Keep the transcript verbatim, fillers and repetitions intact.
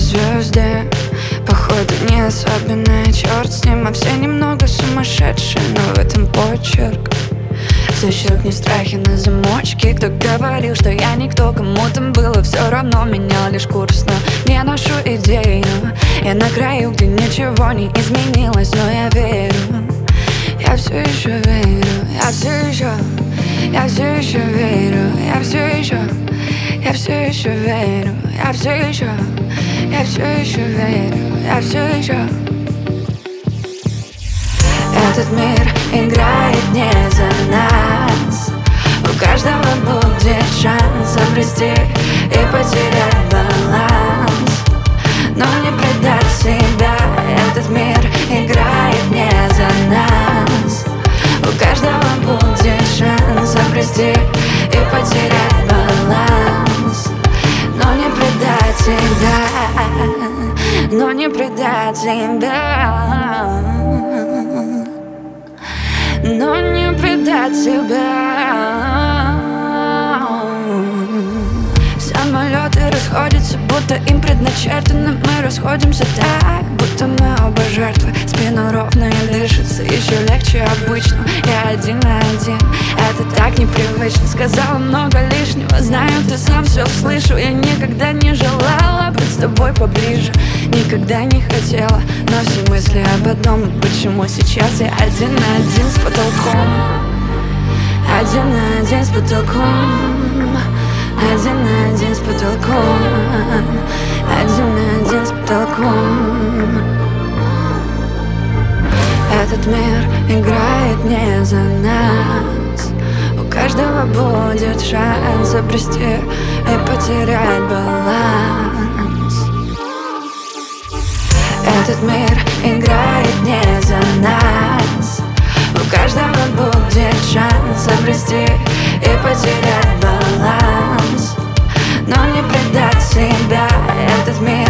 звезды, походу не особенная, черт с ним, а все немного сумасшедшие, но в этом почерк. Защелкни страхи на замочке. Кто говорил, что я никто, кому-то было все равно, менял лишь курс, но не ношу идею. Я на краю, где ничего не изменилось, но я верю. Я все еще верю, я все еще, я все еще верю, я все еще, я все еще верю, я все еще, я все еще верю, я все еще. Этот мир играет не за нас. У каждого будет шанс обрести и потерять баланс, но не предать себя. Этот мир играет не за нас. У каждого будет шанс обрести и потерять баланс, но не предать себя, но не предать себя, но не предать себя. Самолеты расходятся, будто им предначертано. Мы расходимся так, будто мы оба жертвы. Спину ровно и дышится еще легче обычно. Я один на один, это так непривычно. Сказала много лишнего, знаю, ты сам все слышу. Я никогда не желала быть с тобой поближе, никогда не хотела, но все мысли об одном: почему сейчас я один на один с потолком. Один на один с потолком. Один на один с потолком. Один на один с потолком. Этот мир играет не за нас. У каждого будет шанс обрести и потерять баланс. Этот мир играет не за нас. У каждого будет шанс обрести и потерять баланс, но не предать себя. Этот мир